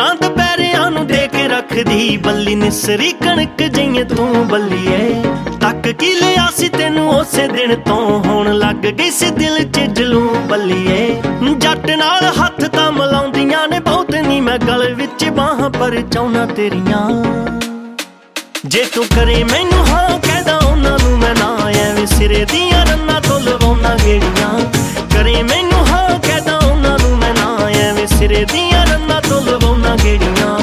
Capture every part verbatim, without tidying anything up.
ਨਜ਼ਰਾਂ ਦੁਪਹਿਰਿਆਂ ਨੂੰ ਦੇ ਕੇ ਰੱਖਦੀ ਬੱਲੀ ਨਿਸਰੀ ਕਣਕ ਜਈਏ ਤੂੰ ਬੱਲੀਏ। ਤੱਕ ਕੀ ਲਿਆ ਸੀ ਤੈਨੂੰ ਉਸੇ ਦਿਨ ਤੋਂ ਹੁਣ ਲੱਗ ਗਈ ਸੀ ਦਿਲ ਚ ਜਲੂ ਬੱਲੀਏ। ਜੱਟ ਨਾਲ ਹੱਥ ਤਾਂ ਮਿਲਾਉਂਦੀਆਂ ਨੇ ਬਹੁਤ ਨੀ ਮੈਂ ਗਲ ਵਿੱਚ ਬਾਹਾਂ ਪਰ ਚਾਹੁੰਨਾ ਤੇਰੀਆਂ। ਜੇ ਤੂੰ ਕਰੇ ਮੈਨੂੰ ਹਾਂ ਕਹਿਦਾ ਉਹਨਾਂ ਨੂੰ ਮੈਂ ਨਾ ਐਵੇਂ ਸਿਰੇ ਦੀਆਂ ਰੰਨਾਂ ਤੋਂ ਲਵਾਉਣਾ ਗੇੜੀਆਂ। ਕਰੇ ਮੈਨੂੰ ਹਾਂ ਕਹਿਦਾ ਉਹਨਾਂ ਨੂੰ ਮੈਂ ਨਾ ਐਵੇਂ ਸਿਰੇ ਦੀਆਂ ਰੰਨਾਂ ਤੋਂ ਲਵਾਉਣਾ ਗੇੜੀਆਂ।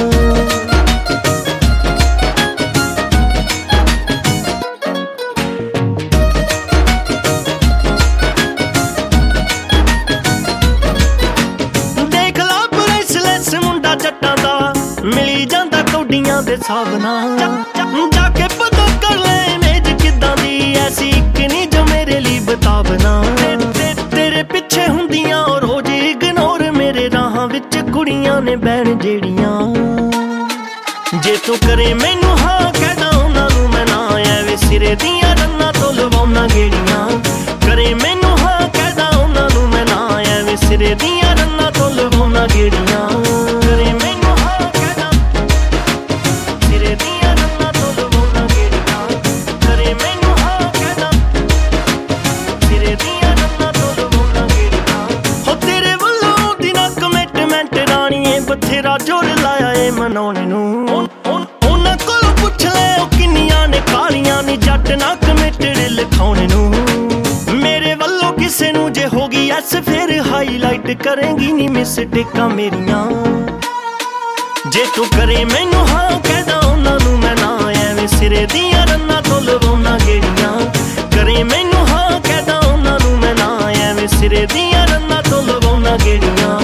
ਦੇਖ ਲਾ ਬਰੇਸਲੈਸ ਮੁੰਡਾ ਜੱਟਾਂ ਦਾ ਮਿਲੀ ਜਾਂਦਾ ਕੌਡੀਆਂ ਦੇ ਹਿਸਾਬ ਨਾਲ। ਜਾ ਕੇ ਪਤਾ ਕਰ ਲੈ ਮੇਜ ਕਿੱਦਾਂ ਦੀ ਐਸੀ ਇੱਕ ਨੀ ਜੋ ਮੇਰੇ ਲਈ ਬਤਾਵਨਾ। ਤੇਰੇ ਪਿੱਛੇ ਹੁੰਦੀਆਂ ਔਰ ਰੋਜ਼ ਇਗਨੋਰ ਮੇਰੇ ਰਾਹਾਂ ਵਿੱਚ ਕੁੜੀਆਂ ਨੇ ਬਹਿਣ ਜਿਹੜੀਆਂ। ਜੇ ਤੂੰ ਕਰੇ ਮੈਨੂੰ ਹਾਂ ਕਹਿਦਾ ਉਹਨਾਂ ਨੂੰ ਮੈਂ ਨਾ ਐਵੇਂ ਸਿਰੇ ਦੀਆਂ ਰੰਨਾਂ ਤੋਂ ਲਵਾਉਣਾ ਗੇੜੀਆਂ। ਕਰੇ ਮੈਨੂੰ ਹਾਂ ਕਹਿਦਾ ਉਹਨਾਂ ਨੂੰ ਮੈਂ ਨਾ ਐਵੇਂ ਸਿਰੇ ਦੀਆਂ ਰੰਨਾਂ ਤੋਂ ਲਵਾਉਣਾ ਗੇੜੀਆਂ। ਕਰੇ ਮੈਨੂੰ ਹਾਂ ਕਹਿਦਾ ਸਿਰੇ ਦੀਆਂ ਰੰਨਾਂ ਤੋਂ ਲਵਾਉਣਾ ਗੇੜੀਆਂ। ਕਰੇ ਮੈਨੂੰ ਹਾਂ ਕਹਿਦਾ ਸਿਰੇ ਦੀਆਂ ਰੰਨਾਂ ਤੋਂ ਲਵਾਉਣਾ ਗੇੜੀਆਂ। ਹੋ ਤੇਰੇ ਵੱਲੋਂ ਦੀ ਨਾ ਕਮਿਟਮੈਂਟ ਰਾਣੀਏ ਬਥੇਰਾ ਜ਼ੋਰ ਲਾਇਆ ਏ ਮਨਾਉਣ ਨੂੰ। ਉਹਨਾਂ ਕੋਲ ਪੁੱਛ ਲੈ ਉਹ ਕਿੰਨੀਆਂ ਨੇ ਕਾਲੀਆਂ ਨੀ ਜੱਟ ਨਾ ਕਮਿਟਡ ਲਿਖਾਉਣ ਨੂੰ। ਮੇਰੇ ਵੱਲੋਂ ਕਿਸੇ ਨੂੰ ਜੇ ਹੋ ਗਈ ਐਸ ਫਿਰ ਹਾਈਲਾਈਟ ਕਰੇਂਗੀ ਨੀ ਮਿਸਟੇਕਾਂ ਮੇਰੀਆਂ। ਜੇ ਤੂੰ ਕਰੇ ਮੈਨੂੰ ਹਾਂ ਕਹਿਦਾ ਉਹਨਾਂ ਨੂੰ ਮੈਂ ਨਾ ਐਵੇਂ ਸਿਰੇ ਦੀਆਂ ਰੰਨਾਂ ਤੋਂ ਲਵਾਉਣਾ ਗੇੜੀਆਂ। ਕਰੇ ਮੈਨੂੰ ਹਾਂ ਕਹਿਦਾ ਉਹਨਾਂ ਨੂੰ ਮੈਂ ਨਾ ਐਵੇਂ ਸਿਰੇ ਦੀਆਂ ਰੰਨਾਂ ਤੋਂ ਲਵਾਉਣਾ ਗੇੜੀਆਂ।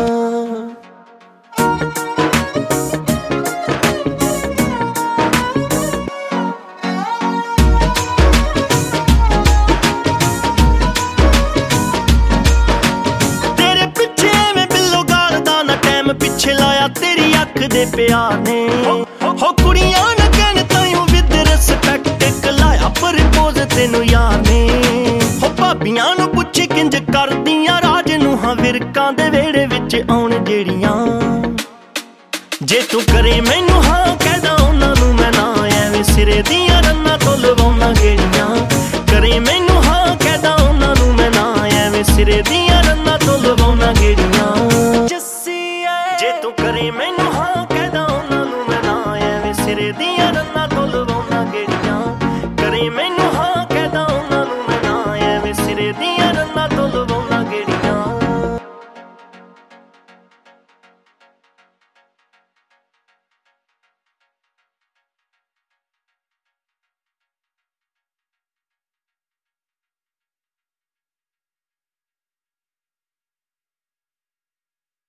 ਪਿੱਛੇ ਲਾਇਆ ਤੇਰੀ ਅੱਖ ਦੇ ਪਿਆਰ ਨੇ ਹੋ ਕੁੜੀਆਂ ਨਾ ਕਹਿਣ ਤਾਈਓ ਵਿਦ ਰਿਸਪੈਕਟ ਕਲਾਇਆ ਪ੍ਰਪੋਜ਼ ਤੈਨੂੰ ਯਾਰ ਨੇ। ਹੋ ਭਾਬੀਆਂ ਨੂੰ ਪੁੱਛ ਕਿੰਜ ਕਰਦੀਆਂ ਰਾਜ ਨੂੰ ਹਾਂ ਵਿਰਕਾਂ ਦੇ ਵਿਹੜੇ ਵਿੱਚ ਆਉਣ ਜਿਹੜੀਆਂ। ਜੇ ਤੂੰ ਕਰੇ ਮੈਨੂੰ ਹਾਂ ਕਹਿਦਾ ਉਹਨਾਂ ਨੂੰ ਮੈਂ ਨਾ ਐਵੇਂ ਸਿਰੇ ਦੀਆਂ ਰੰਨਾਂ ਤੋਂ ਲਵਾਉਣਾ ਗੇੜੀਆਂ। ਕਰੇ ਮੈਨੂੰ ਹਾਂ ਕਹਿਦਾ ਉਹਨਾਂ ਨੂੰ ਮੈਂ ਨਾ ਐਵੇਂ ਸਿਰੇ ਦੀਆਂ ਰੰਨਾਂ ਤੋਂ ਲਵਾਉਣਾ ਗੇੜੀਆਂ। ਜੇ ਤੂੰ ਕਰੇ ਮੈਨੂੰ ਹਾਂ ਕਹਿਦਾ ਉਹਨਾਂ ਨੂੰ ਮੈਂ ਨਾ ਐਵੇਂ ਸਿਰੇ ਦੀਆਂ